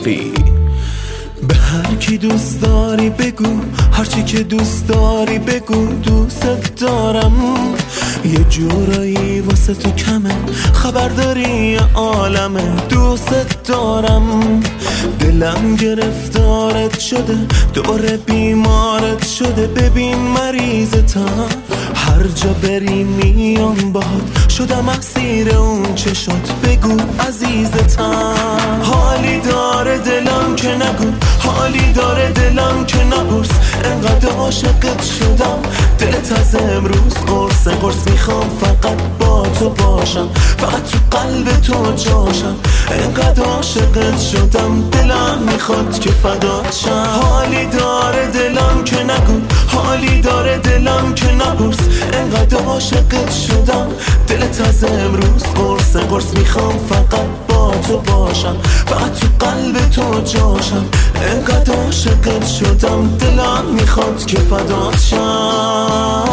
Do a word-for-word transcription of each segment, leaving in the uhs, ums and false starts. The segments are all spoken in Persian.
شوقی. به هر کی دوست داری بگو، هرچی که دوست داری بگو، دوست دارم. یه جورایی واسه تو کمه، خبر داری عالمه، دوست دارم. دلم گرفتارت شده، دوباره بیمارت شده، ببین مریضتم. هر جا بری میام باهات، شدم اسیر اون چشات، بگو عزیزتم. حالی داره دلم که نگو، حالی داره دلم که نپرس، انقدر عاشقت شدم. دلت از امروز قرص قرص میخوام فقط با تو باشم، فقط تو قلب تو جاشم. انقدر عاشقت شدم دلم میخواد که فدات شم. حالی داره دلم که نگو، حالی داره دلم که نپرس، انقدر عاشقت شدم. دلت از امروز قرص قرص میخوام فقط با تو باشم، فقط تو قلب تو جاشم. انقدر عاشقت شدم دلم میخواد که فدات شم.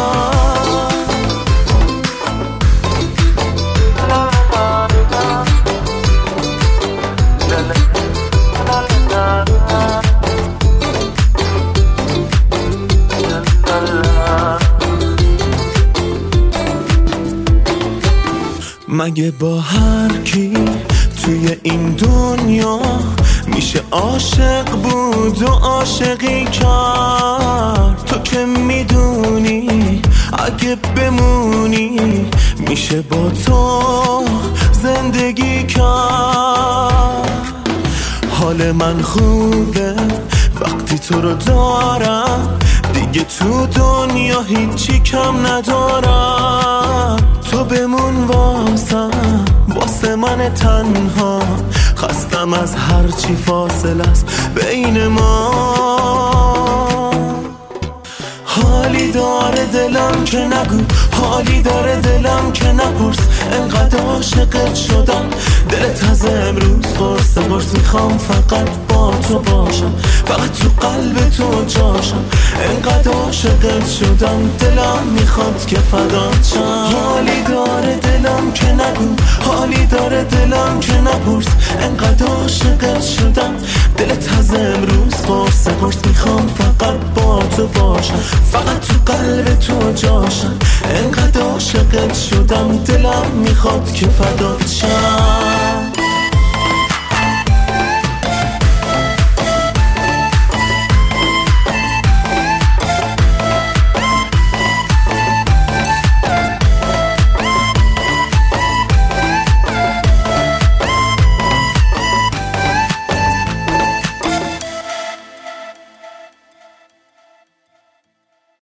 مگه با هر کی توی این دنیا میشه عاشق بود و عاشقی کرد؟ تو که میدونی اگه بمونی میشه با تو زندگی کرد. حال من خوبه وقتی تو رو دارم، دیگه تو دنیا هیچی کم ندارم. تو بمون واسم، واسه من تنها، خستم از هرچی فاصله است بین ما. حالی داره دلم که نگو، حالی داره دلم که نپرس، انقدر عاشقت شدم. دلت از امروز قرص قرص میخوام فقط با تو باشم، فقط تو قلب تو جاشم. انقدر عاشقت شدم دلم میخواد که فدات شم. حالی داره دلم که نگو، حالی داره دلم که نپرس، انقدر عاشقت شدم. دلت از امروز قرص قرص میخوام فقط با تو باشم، فقط تو قلب تو جاشم. انقدر عاشقت شدم دلم میخواد که فدات شم.